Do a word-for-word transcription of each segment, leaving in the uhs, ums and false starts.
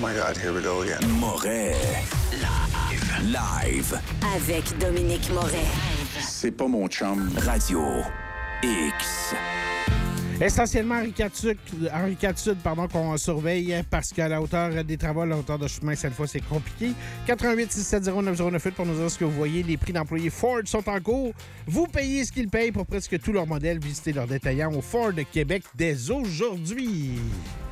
my God, here we go again. Moret. Live. Live. Avec Dominique Moret. C'est pas mon chum. Radio X. Essentiellement Henri Catuc, Henri Catuc, pardon, qu'on surveille parce qu'à la hauteur des travaux, à la hauteur de chemin, cette fois, c'est compliqué. quatre un huit six sept zéro neuf zéro neuf huit pour nous dire ce que vous voyez. Les prix d'employés Ford sont en cours. Vous payez ce qu'ils payent pour presque tous leurs modèles. Visitez leurs détaillants au Ford de Québec dès aujourd'hui.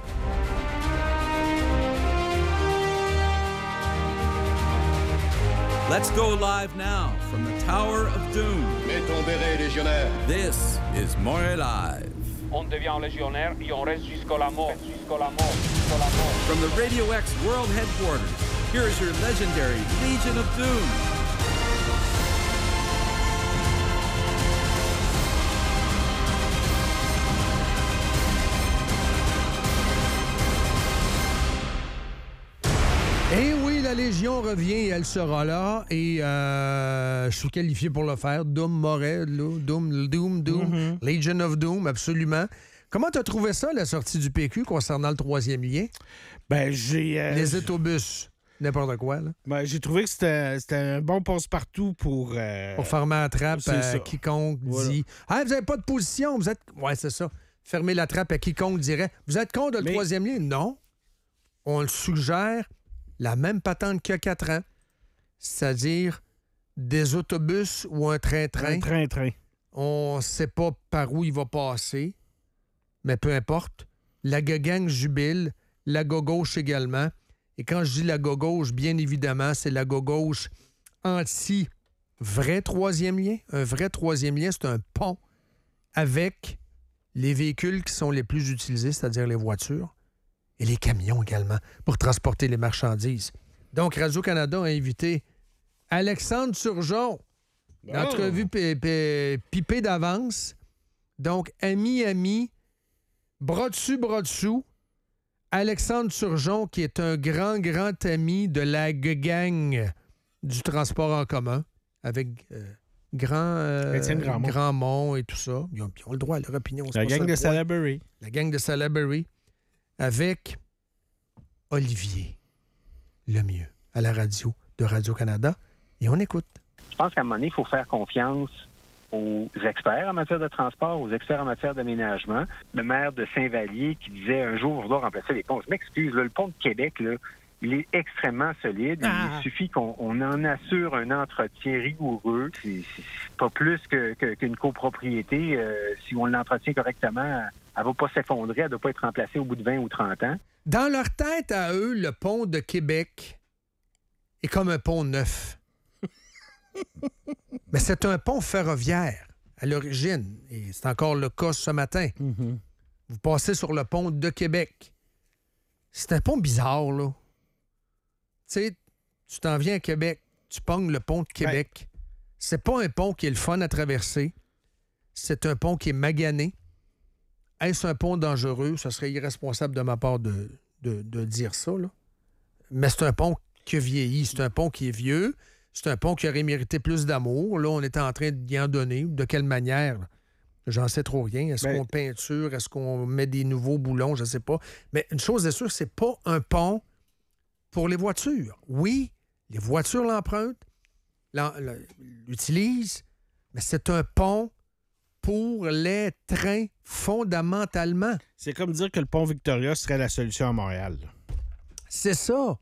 Let's go live now from the Tower of Doom. Mets ton béret, légionnaire. This is Moret Live. On devient légionnaire et on reste jusqu'à la mort, jusqu'à la mort, jusqu'à la mort. From the Radio X World Headquarters, here is your legendary Legion of Doom. Eh oui, la Légion revient et elle sera là. Et euh, je suis qualifié pour le faire. Doom Moret, Doom, Doom, Doom, mm-hmm. Legion of Doom, absolument. Comment t'as trouvé ça, la sortie du P Q concernant le troisième lien? Ben, j'ai... Euh, Les autobus, n'importe quoi, là. Ben, j'ai trouvé que c'était, c'était un bon passe-partout pour... Euh, pour fermer la trappe à quiconque voilà. dit... Ah, vous n'avez pas de position, vous êtes... Ouais, c'est ça. Fermer la trappe à quiconque dirait... Vous êtes contre le Mais... troisième lien? Non. On le suggère... La même patente qu'il y a quatre ans, c'est-à-dire des autobus ou un train-train. Un train-train. On ne sait pas par où il va passer, mais peu importe. La gang jubile, la gauche également. Et quand je dis la gauche, bien évidemment, c'est la gauche anti-vrai troisième lien. Un vrai troisième lien, c'est un pont avec les véhicules qui sont les plus utilisés, c'est-à-dire les voitures. Et les camions également, pour transporter les marchandises. Donc, Radio-Canada a invité Alexandre Turgeon. Oh. Entrevue p- p- pipée d'avance. Donc, ami, ami, bras dessus, bras dessous. Alexandre Turgeon, qui est un grand, grand ami de la gang du transport en commun, avec euh, grand, euh, Grandmont. Grandmont et tout ça. Ils ont, ils ont le droit à leur opinion. La gang de Salaberry. La gang de Salaberry. Avec Olivier Lemieux à la radio de Radio-Canada. Et on écoute. Je pense qu'à un moment donné, il faut faire confiance aux experts en matière de transport, aux experts en matière d'aménagement. Le maire de Saint-Vallier qui disait un jour, on doit remplacer les ponts. Je m'excuse, là, le pont de Québec, là, il est extrêmement solide. Ah. Il suffit qu'on on en assure un entretien rigoureux. C'est, c'est pas plus que, que, qu'une copropriété. Euh, si on l'entretient correctement, elle va pas s'effondrer, elle ne doit pas être remplacée au bout de vingt ou trente ans. Dans leur tête à eux, le pont de Québec est comme un pont neuf. Mais c'est un pont ferroviaire à l'origine. Et c'est encore le cas ce matin. Mm-hmm. Vous passez sur le pont de Québec. C'est un pont bizarre, là. Tu sais, tu t'en viens à Québec, tu pognes le pont de Québec. Ouais. C'est pas un pont qui est le fun à traverser. C'est un pont qui est magané. Est-ce un pont dangereux? Ça serait irresponsable de ma part de, de, de dire ça, là. Mais c'est un pont qui a vieilli. C'est un pont qui est vieux. C'est un pont qui aurait mérité plus d'amour. Là, on est en train d'y en donner. De quelle manière? Là? J'en sais trop rien. Est-ce ben... qu'on peinture? Est-ce qu'on met des nouveaux boulons? Je ne sais pas. Mais une chose est sûre, c'est pas un pont pour les voitures. Oui, les voitures l'empruntent, l'en, l'utilisent, mais c'est un pont pour les trains, fondamentalement. C'est comme dire que le pont Victoria serait la solution à Montréal. C'est ça.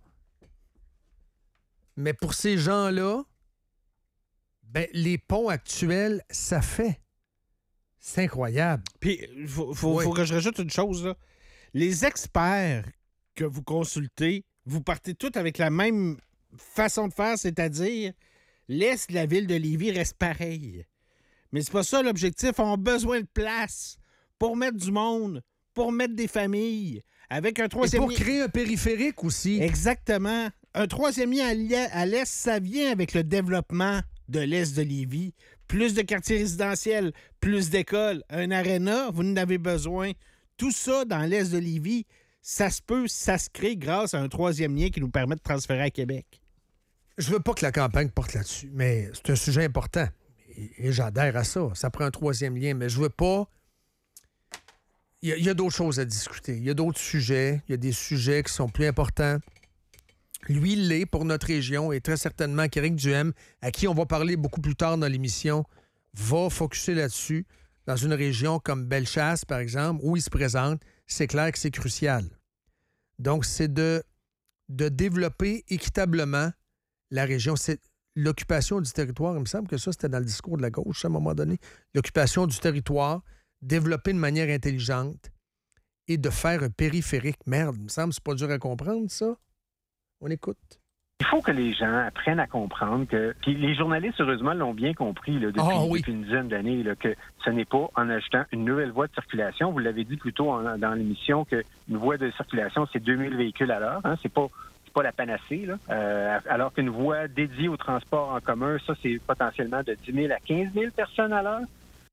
Mais pour ces gens-là, ben, les ponts actuels, ça fait. C'est incroyable. Puis, il faut, faut, oui. faut que je rajoute une chose, là. Les experts que vous consultez, vous partez tous avec la même façon de faire, c'est-à-dire laisse la ville de Lévis reste pareille. Mais c'est pas ça l'objectif. On a besoin de place pour mettre du monde, pour mettre des familles. Avec un troisième Et pour lien... créer un périphérique aussi. Exactement. Un troisième lien à l'est, ça vient avec le développement de l'est de Lévis. Plus de quartiers résidentiels, plus d'écoles, un aréna, vous en avez besoin. Tout ça dans l'est de Lévis, ça se peut, ça se crée grâce à un troisième lien qui nous permet de transférer à Québec. Je veux pas que la campagne porte là-dessus, mais c'est un sujet important. Et, et j'adhère à ça. Ça prend un troisième lien, mais je veux pas... Il y, y a d'autres choses à discuter. Il y a d'autres sujets. Il y a des sujets qui sont plus importants. Lui, il l'est pour notre région et très certainement qu'Éric Duhem, à qui on va parler beaucoup plus tard dans l'émission, va focusser là-dessus. Dans une région comme Bellechasse, par exemple, où il se présente, c'est clair que c'est crucial. Donc, c'est de, de développer équitablement la région. C'est l'occupation du territoire. Il me semble que ça, c'était dans le discours de la gauche, à un moment donné. L'occupation du territoire, développer de manière intelligente et de faire un périphérique. Merde, il me semble que c'est pas dur à comprendre, ça. On écoute. Il faut que les gens apprennent à comprendre que... Puis les journalistes, heureusement, l'ont bien compris là, depuis, oh, oui. depuis une dizaine d'années, là, que ce n'est pas en ajoutant une nouvelle voie de circulation. Vous l'avez dit plus tôt en, dans l'émission qu'une voie de circulation, c'est deux mille véhicules à l'heure. Hein, c'est pas... pas la panacée, là. Euh, alors qu'une voie dédiée au transport en commun, ça, c'est potentiellement de dix mille à quinze mille personnes à l'heure.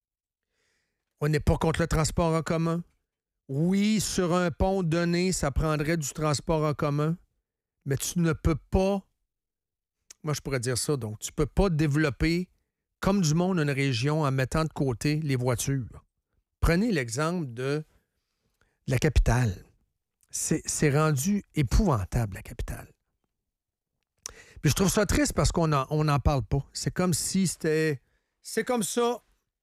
On n'est pas contre le transport en commun. Oui, sur un pont donné, ça prendrait du transport en commun, mais tu ne peux pas, moi je pourrais dire ça, donc tu peux pas développer comme du monde une région en mettant de côté les voitures. Prenez l'exemple de la capitale. C'est, c'est rendu épouvantable, la capitale. Puis je trouve ça triste parce qu'on n'en on en parle pas. C'est comme si c'était... C'est comme ça.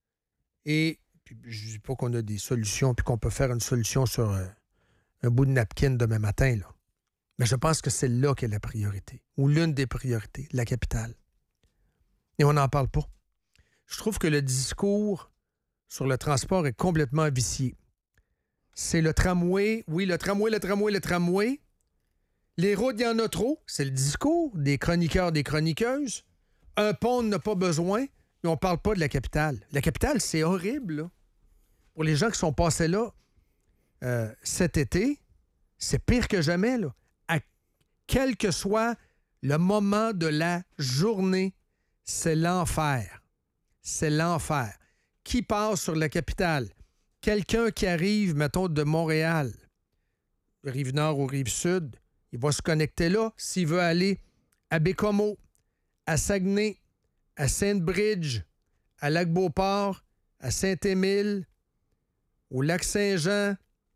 Et puis, je ne dis pas qu'on a des solutions puis qu'on peut faire une solution sur euh, un bout de napkin demain matin, là. Mais je pense que c'est là qu'est la priorité, ou l'une des priorités, la capitale. Et on n'en parle pas. Je trouve que le discours sur le transport est complètement vicié. C'est le tramway, oui, le tramway, le tramway, le tramway. Les routes, il y en a trop. C'est le discours des chroniqueurs, des chroniqueuses. Un pont n'a pas besoin, mais on ne parle pas de la capitale. La capitale, c'est horrible, là. Pour les gens qui sont passés là euh, cet été, c'est pire que jamais, là. À quel que soit le moment de la journée, c'est l'enfer. C'est l'enfer. Qui passe sur la capitale? Quelqu'un qui arrive, mettons, de Montréal, Rive-Nord ou Rive-Sud, il va se connecter là. S'il veut aller à Bécomo, à Saguenay, à Sainte-Bridge, à Lac-Beauport, à Saint-Émile, au Lac-Saint-Jean,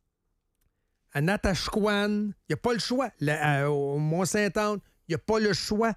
à Natashquan, il n'y a pas le choix. Là, au Mont-Saint-Anne, il n'y a pas le choix.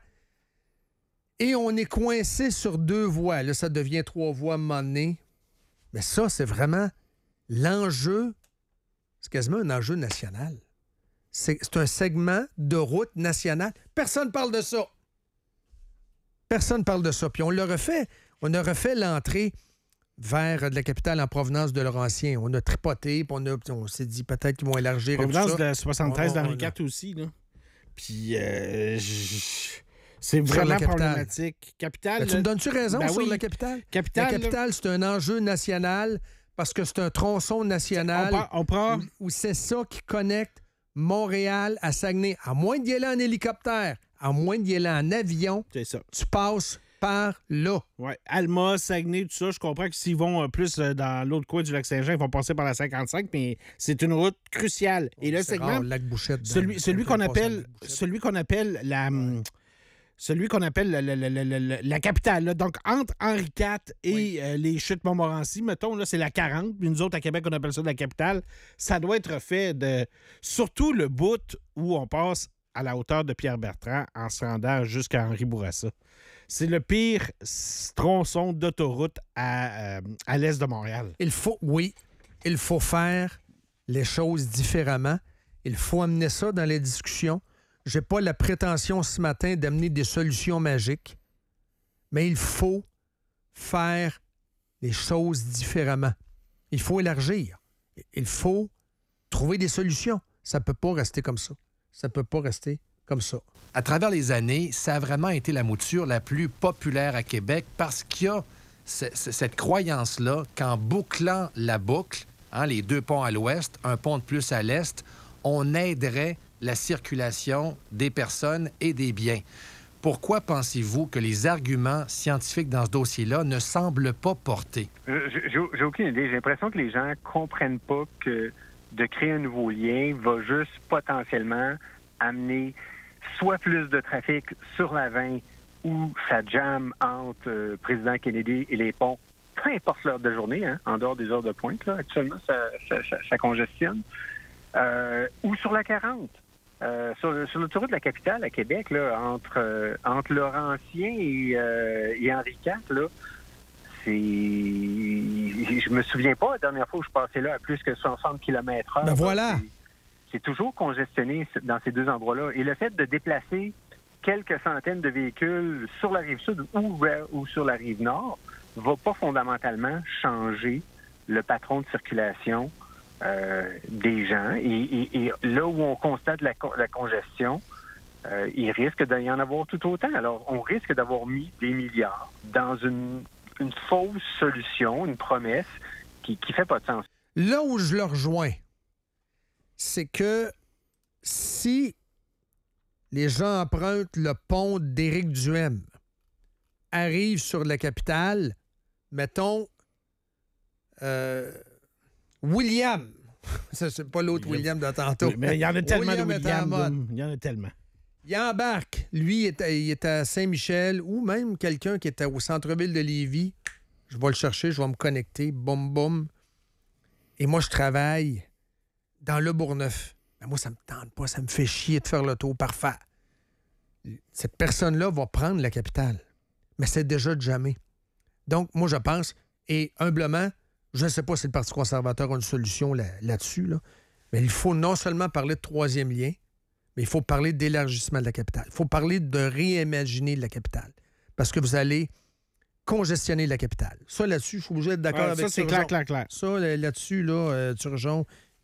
Et on est coincé sur deux voies. Là, ça devient trois voies à un moment donné. Mais ça, c'est vraiment l'enjeu. C'est quasiment un enjeu national. C'est, c'est un segment de route nationale. Personne ne parle de ça. Personne ne parle de ça. Puis on l'a refait. On a refait l'entrée vers de la capitale en provenance de Laurentien. On a tripoté, puis on, a, on s'est dit peut-être qu'ils vont élargir. Provenance de soixante-treize on, on, d'Henri quatre aussi, là. Puis, euh, j... c'est vraiment problématique. Capitale. Ben, tu me donnes-tu raison ben sur oui. la capitale? Capitale, la capitale, c'est un enjeu national parce que c'est un tronçon national on, part, on prend... où, où c'est ça qui connecte Montréal à Saguenay. À moins d'y aller en hélicoptère, à moins d'y aller en avion, c'est ça. Tu passes par là. Oui. Alma, Saguenay, tout ça, je comprends que s'ils vont euh, plus euh, dans l'autre coin du Lac-Saint-Jean, ils vont passer par la cinquante-cinq, mais c'est une route cruciale. Et le segment, rare, Lac Bouchette, celui, celui qu'on appelle, celui qu'on appelle la, ouais. celui qu'on appelle la, la, la, la, la, la capitale. Là. Donc entre Henri quatre et oui. euh, les Chutes Montmorency, mettons, là, c'est la quarante. Puis nous autres à Québec, on appelle ça la capitale. Ça doit être fait de, surtout le bout où on passe à la hauteur de Pierre-Bertrand en se rendant jusqu'à Henri Bourassa. C'est le pire tronçon d'autoroute à, euh, à l'est de Montréal. Il faut, oui, il faut faire les choses différemment. Il faut amener ça dans les discussions. Je n'ai pas la prétention ce matin d'amener des solutions magiques, mais il faut faire les choses différemment. Il faut élargir. Il faut trouver des solutions. Ça ne peut pas rester comme ça. Ça ne peut pas rester comme ça. À travers les années, ça a vraiment été la mouture la plus populaire à Québec parce qu'il y a c- c- cette croyance-là qu'en bouclant la boucle, hein, les deux ponts à l'ouest, un pont de plus à l'est, on aiderait la circulation des personnes et des biens. Pourquoi pensez-vous que les arguments scientifiques dans ce dossier-là ne semblent pas porter? Euh, j'ai, j'ai aucune idée. J'ai l'impression que les gens comprennent pas que de créer un nouveau lien va juste potentiellement amener soit plus de trafic sur la vingt ou ça jamme entre euh, président Kennedy et les ponts, peu importe l'heure de journée, hein, en dehors des heures de pointe, là, actuellement, ça, ça, ça, ça congestionne, euh, ou sur la quarante. Euh, sur, sur l'autoroute de la capitale à Québec, là, entre, euh, entre Laurentien et, euh, et Henri quatre, là, c'est. Je me souviens pas la dernière fois où je passais là à plus que soixante kilomètres heure. Ben voilà! C'est, c'est toujours congestionné dans ces deux endroits-là. Et le fait de déplacer quelques centaines de véhicules sur la rive sud ou, ou sur la rive nord va pas fondamentalement changer le patron de circulation euh, des gens. Et, et, et là où on constate la, la congestion, euh, il risque d'y en avoir tout autant. Alors, on risque d'avoir mis des milliards dans une, une fausse solution, une promesse qui qui fait pas de sens. Là où je le rejoins, c'est que si les gens empruntent le pont d'Éric Duhem, arrivent sur la capitale, mettons, euh, William. Ça, c'est pas l'autre William de tantôt. Oui, mais il y en a tellement William de est en William. mode. Il y en a tellement. Il embarque. Lui, il est, à, il est à Saint-Michel ou même quelqu'un qui était au centre-ville de Lévis. Je vais le chercher, je vais me connecter. Boum, boum. Et moi, je travaille dans le Bourgneuf. Mais moi, ça me tente pas. Ça me fait chier de faire le tour parfait. Cette personne-là va prendre la capitale. Mais c'est déjà de jamais. Donc, moi, je pense, et humblement, je ne sais pas si le Parti conservateur a une solution là, là-dessus, là, mais il faut non seulement parler de troisième lien, mais il faut parler d'élargissement de la capitale. Il faut parler de réimaginer la capitale. Parce que vous allez congestionner la capitale. Ça, là-dessus, je suis obligé d'être d'accord Ouais, avec ça, c'est Turgeon. clair, clair, clair. Ça, là-dessus, là, euh, Turgeon,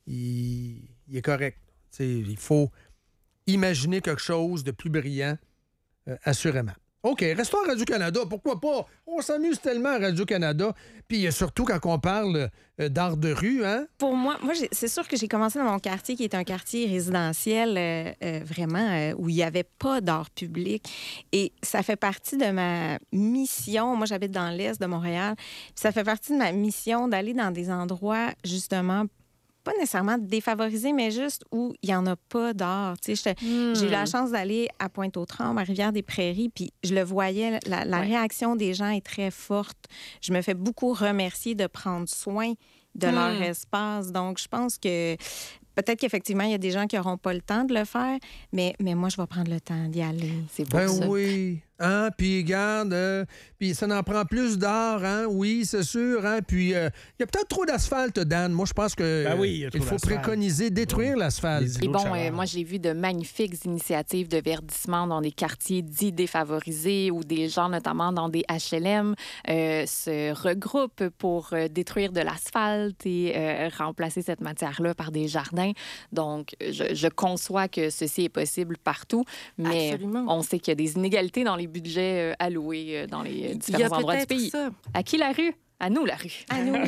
il, il est correct. T'sais, il faut imaginer quelque chose de plus brillant, euh, assurément. OK, restons à Radio-Canada. Pourquoi pas? On s'amuse tellement à Radio-Canada. Puis surtout quand on parle euh, d'art de rue, hein? Pour moi, moi j'ai- c'est sûr que j'ai commencé dans mon quartier qui est un quartier résidentiel euh, euh, vraiment euh, où il n'y avait pas d'art public. Et ça fait partie de ma mission. Moi, j'habite dans l'est de Montréal. Puis ça fait partie de ma mission d'aller dans des endroits, justement, pas nécessairement défavorisés, mais juste où il n'y en a pas d'art. Tu sais, j'étais- Mm. J'ai eu la chance d'aller à Pointe-aux-Trembles, à Rivière-des-Prairies, puis je le voyais, la, la Ouais. réaction des gens est très forte. Je me fais beaucoup remercier de prendre soin de Mm. leur espace. Donc, je pense que peut-être qu'effectivement, il y a des gens qui n'auront pas le temps de le faire, mais, mais moi, je vais prendre le temps d'y aller. C'est pour Ben ça. oui. Hein? Puis, regarde, euh, puis ça en prend plus d'art, hein? Oui, c'est sûr, hein? Puis, euh, il y a peut-être trop d'asphalte, Dan. Moi, je pense que Ben oui, il y a euh, trop il faut d'asphalte. préconiser détruire l'asphalte. Les Et îlots de bon, chaleur. euh, moi, j'ai vu de magnifiques initiatives de verdissement dans des quartiers dits défavorisés où des gens, notamment dans des H L M, euh, se regroupent pour euh, détruire de l'asphalte et euh, remplacer cette matière-là par des jardins. Donc, je, je conçois que ceci est possible partout, mais Absolument. on sait qu'il y a des inégalités dans les budgets euh, alloués euh, dans les euh, Il y a différents endroits du peut-être pays. ça. À qui la rue? À nous, la rue. À nous.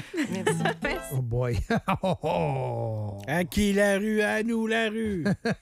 Oh boy. Oh, oh. À qui la rue? À nous la rue.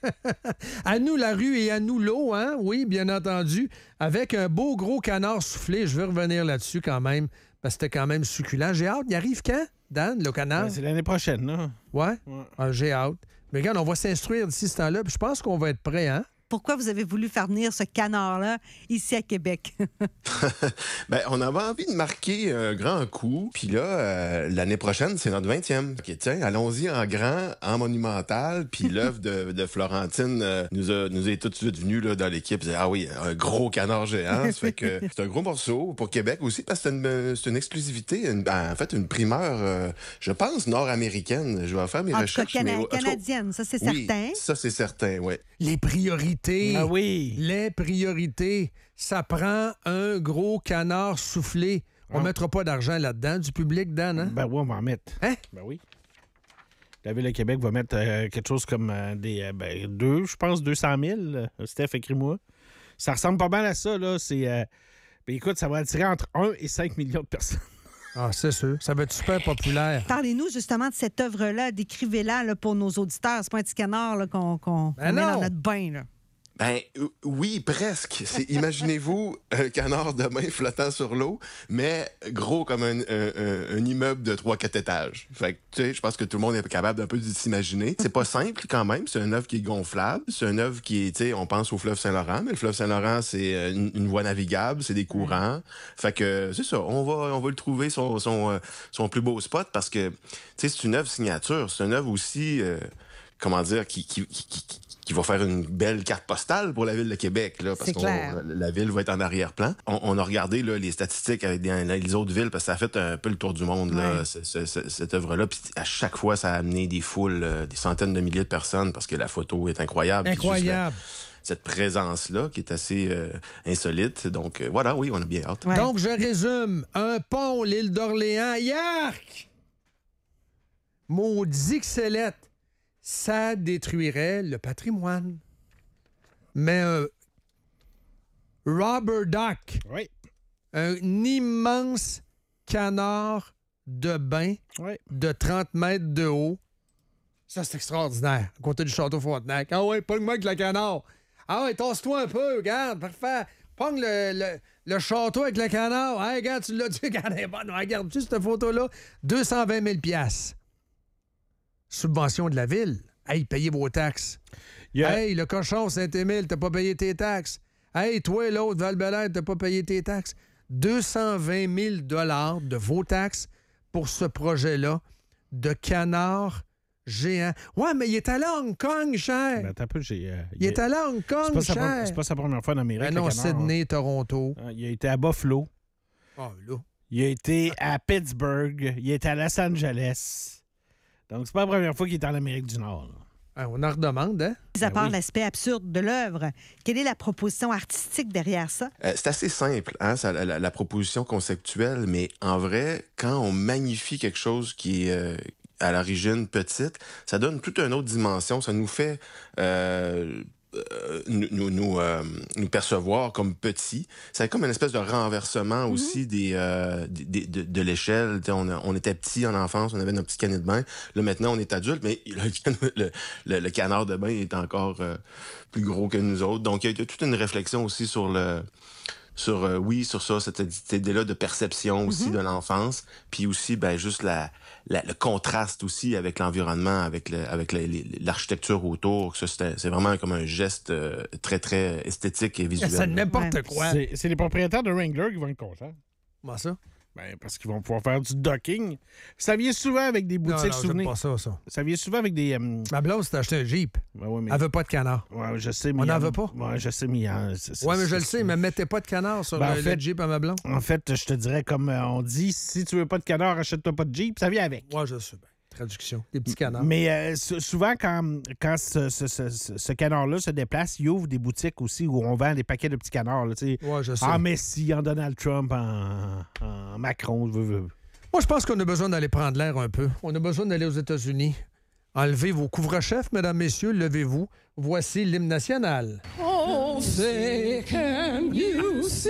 À nous la rue et à nous l'eau, hein? Oui, bien entendu. Avec un beau gros canard soufflé. Je vais revenir là-dessus quand même, parce que c'était quand même succulent. J'ai hâte. Il arrive quand, Dan, le canard? Ben, c'est l'année prochaine, là. Ouais? Ouais. Ah, j'ai hâte. Mais regarde, on va s'instruire d'ici ce temps-là, puis je pense qu'on va être prêt, hein? Pourquoi vous avez voulu faire venir ce canard-là ici à Québec? Ben, on avait envie de marquer un grand coup. Puis là, euh, l'année prochaine, c'est notre vingtième. OK, tiens, allons-y en grand, en monumental. Puis l'œuvre de, de Florentine euh, nous, a, nous est tout de suite venue là, dans l'équipe. Elle disait, ah oui, un gros canard géant. Ça fait que c'est un gros morceau pour Québec aussi, parce que c'est une, c'est une exclusivité, une- en fait, une primeur, euh, je pense, nord-américaine. Je vais faire mes En tout cas, recherches. cana- mais, en tout cas, canadienne, ça, c'est oui, certain. ça, c'est certain, oui. Les priorités. Ah oui. Les priorités. Ça prend un gros canard soufflé. On ne Ah. mettra pas d'argent là-dedans, du public, Dan, hein? Ben oui, on va en mettre. Hein? Ben oui. La Ville de Québec va mettre euh, quelque chose comme euh, des euh, ben, deux, je pense, deux cent mille. euh, Steph, écris-moi. Ça ressemble pas mal à ça, là. C'est. euh, ben, écoute, ça va attirer entre un et cinq millions de personnes. Ah, c'est sûr. Ça va être super populaire. Parlez-nous justement de cette œuvre-là. Décrivez-la là, pour nos auditeurs. C'est pas un petit canard là, qu'on qu'on- Ben qu'on met non. dans notre bain. Là. Ben euh, oui, presque. C'est, imaginez-vous un canard de main flottant sur l'eau, mais gros comme un, un- un- un immeuble de trois quatre étages. Fait que, tu sais, je pense que tout le monde est capable d'un peu de s'imaginer. C'est pas simple quand même. C'est une œuvre qui est gonflable. C'est une œuvre qui est, tu sais, on pense au fleuve Saint-Laurent, mais le fleuve Saint-Laurent, c'est euh, une, une voie navigable, c'est des courants. Fait que, c'est ça. On va, on va le trouver son, son, euh, son plus beau spot parce que, tu sais, c'est une œuvre signature. C'est une œuvre aussi, euh, comment dire, qui, qui, qui, qui- qui va faire une belle carte postale pour la ville de Québec, là, parce C'est que clair. la ville va être en arrière-plan. On, on a regardé là, les statistiques avec des, les autres villes, parce que ça a fait un peu le tour du monde, là, Ouais. ce- ce- ce- cette œuvre-là. Puis à chaque fois, ça a amené des foules, euh, des centaines de milliers de personnes, parce que la photo est incroyable. Puis juste la- Incroyable. cette présence-là qui est assez euh, insolite. Donc euh, voilà, oui, on a bien hâte. Donc, je résume. Un pont, l'île d'Orléans, yark! Maudit que c'est lettre. Ça détruirait le patrimoine. Mais un rubber duck, Oui. un immense canard de bain Oui. de trente mètres de haut, ça, c'est extraordinaire. À côté du château Frontenac. Ah ouais, pogne-moi avec le canard. Ah ouais, tasse-toi un peu, regarde, parfait. Pogne le, le, le château avec le canard. Hey, regarde, tu l'as dit, regarde, elle est bonne. Regarde juste cette photo-là. deux cent vingt mille piastres. Subvention de la ville. Hey, payez vos taxes. Yeah. Hey, le cochon Saint-Émile, t'as pas payé tes taxes. Hey, toi, l'autre, Val-Bélair, t'as pas payé tes taxes. deux cent vingt mille dollars de vos taxes pour ce projet-là de canard géant. Ouais, mais il est allé à Hong Kong, cher. Ben, attends un peu, j'ai, euh, il est allé à Hong c'est Kong, pas, sa, cher. pre- c'est pas sa première fois en Amérique. Ben le non, canard. Sydney, Toronto. Ah, il a été à Buffalo. Ah, là. Il a été à Pittsburgh. Il a été à Los Angeles. Donc, c'est pas la première fois qu'il est en Amérique du Nord. là. Ah, on en redemande, hein? Mis à Ben part oui. l'aspect absurde de l'œuvre, quelle est la proposition artistique derrière ça? Euh, c'est assez simple, hein, ça, la, la- la proposition conceptuelle, mais en vrai, quand on magnifie quelque chose qui est euh, à l'origine petite, ça donne toute une autre dimension. Ça nous fait euh, euh, nous, nous, nous, euh, nous percevoir comme petits. C'est comme une espèce de renversement aussi des, euh, des- des- de, de l'échelle. Tu sais, On, a- on était petits en enfance, on avait notre petit canet de bain. Là, maintenant, on est adulte, mais le, can- le, le- le canard de bain est encore euh, plus gros que nous autres. Donc, il y a- il y a toute une réflexion aussi sur le... sur euh, oui, sur ça, cette, cette idée-là de perception aussi de l'enfance, puis aussi ben juste la, la- le contraste aussi avec l'environnement, avec le, avec le- les- l'architecture autour. Ça, c'est, c'est vraiment comme un geste euh, très très esthétique et visuel. C'est n'importe Ouais. quoi. C'est, c'est les propriétaires de Wrangler qui vont être contents. Comment ça? Ben, parce qu'ils vont pouvoir faire du docking. Ça vient souvent avec des Non, boutiques non, j'aime souvenirs. pas ça, ça. Ça vient souvent avec des. euh, Ma blonde s'est acheté un Jeep. ben ouais, mais... Elle veut pas de canard. Ouais, je sais, mais On il y n'en en- veut pas? Ouais, je sais, mais il y en- c'est- c'est- Ouais, mais je c'est- le sais, mais mettez pas de canard sur Ben, en le, le fait- Jeep à ma blonde. En fait, je te dirais, comme euh, on dit, si tu veux pas de canard, achète-toi pas de Jeep, ça vient avec. Moi, je sais. Ben, traduction. Des petits canards. Mais euh, sou- souvent, quand, quand ce, ce- ce- ce- ce canard-là se déplace, il ouvre des boutiques aussi où on vend des paquets de petits canards. Là, tu sais. Ouais, je sais. en Messi, en Donald Trump, en, en Macron. veux, veux. Moi, je pense qu'on a besoin d'aller prendre l'air un peu. On a besoin d'aller aux États-Unis. Enlevez vos couvre-chefs, mesdames, messieurs, levez-vous. Voici l'hymne national. Oh, say, can you see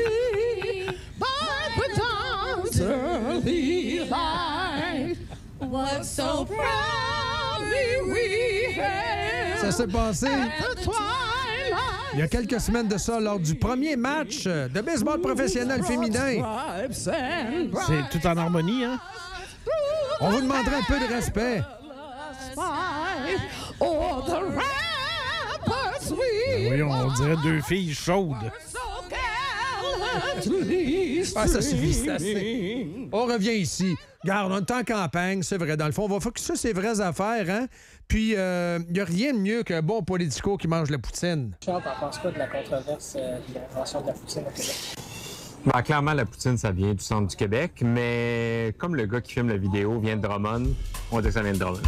by the dawn's early light what so proudly we hailed Ça s'est passé at the twilight? il y a quelques semaines de ça, lors du premier match de baseball professionnel féminin. C'est tout en harmonie, hein? On vous demanderait un peu de respect. Oh, the ramparts Ben we voyons, on dirait deux filles chaudes. so gallantly Ah, ça suffit, c'est streaming. assez. On revient ici. Regarde, on est en campagne, c'est vrai. Dans le fond, on va focuser sur ces vraies affaires, hein? Puis, il euh, n'y a rien de mieux qu'un bon politico qui mange la poutine. Charles, t'en penses quoi de la controverse euh, de l'invention de la poutine au Québec? Ben, clairement, la poutine, ça vient du centre du Québec, mais comme le gars qui filme la vidéo vient de Drummond, on dit que ça vient de Drummond.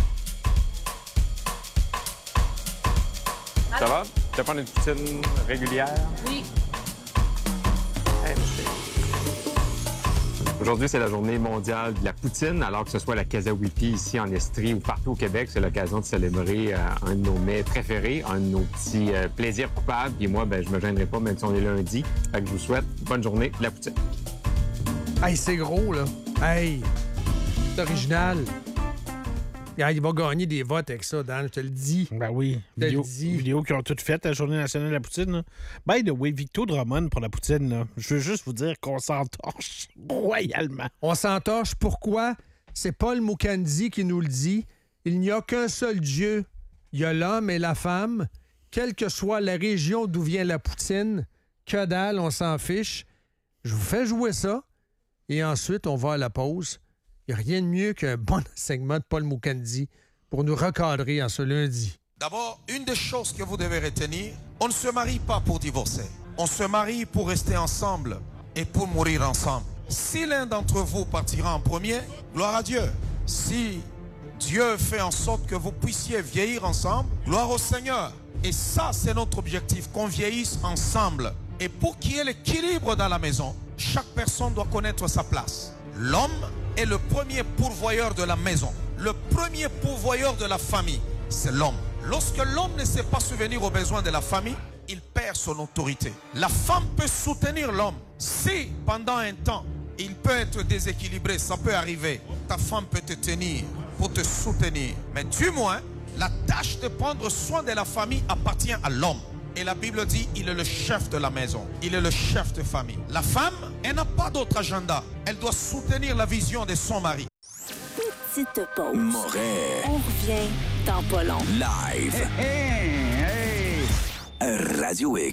Ça va? Tu vas prendre une poutine régulière? Oui. Aujourd'hui, c'est la journée mondiale de la poutine, alors que ce soit la Kazawipi ici en Estrie ou partout au Québec, c'est l'occasion de célébrer euh, un de nos mets préférés, un de nos petits euh, plaisirs coupables. Et moi, ben, je me gênerai pas, même si on est lundi. Fait que je vous souhaite bonne journée de la poutine. Hey, c'est gros, là. Hey, c'est original. Ah, il va gagner des votes avec ça, Dan, je te le dis. Ben oui. Je te le Vidéo, dis. vidéo qui ont toutes faites la Journée nationale de la poutine. Là. By the way, Victo Drummond pour la poutine, là. Je veux juste vous dire qu'on s'entorche royalement. On s'entorche. Pourquoi? C'est Paul Mukandi qui nous le dit. Il n'y a qu'un seul Dieu. Il y a l'homme et la femme. Quelle que soit la région d'où vient la poutine, que dalle, on s'en fiche. Je vous fais jouer ça. Et ensuite, on va à la pause. Il n'y a rien de mieux qu'un bon enseignement de Paul Mukandi pour nous recadrer en ce lundi. D'abord, une des choses que vous devez retenir, on ne se marie pas pour divorcer. On se marie pour rester ensemble et pour mourir ensemble. Si l'un d'entre vous partira en premier, gloire à Dieu. Si Dieu fait en sorte que vous puissiez vieillir ensemble, gloire au Seigneur. Et ça, c'est notre objectif, qu'on vieillisse ensemble. Et pour qu'il y ait l'équilibre dans la maison, chaque personne doit connaître sa place. L'homme est le premier pourvoyeur de la maison. Le premier pourvoyeur de la famille, c'est l'homme. Lorsque l'homme ne sait pas subvenir aux besoins de la famille, il perd son autorité. La femme peut soutenir l'homme. Si, pendant un temps, il peut être déséquilibré, ça peut arriver. Ta femme peut te tenir pour te soutenir. Mais du moins, la tâche de prendre soin de la famille appartient à l'homme. Et la Bible dit, il est le chef de la maison. Il est le chef de famille. La femme, elle n'a pas d'autre agenda. Elle doit soutenir la vision de son mari. Petite pause. Moret. On revient dans pas long. Live. Hey, hey, hey. Radio X.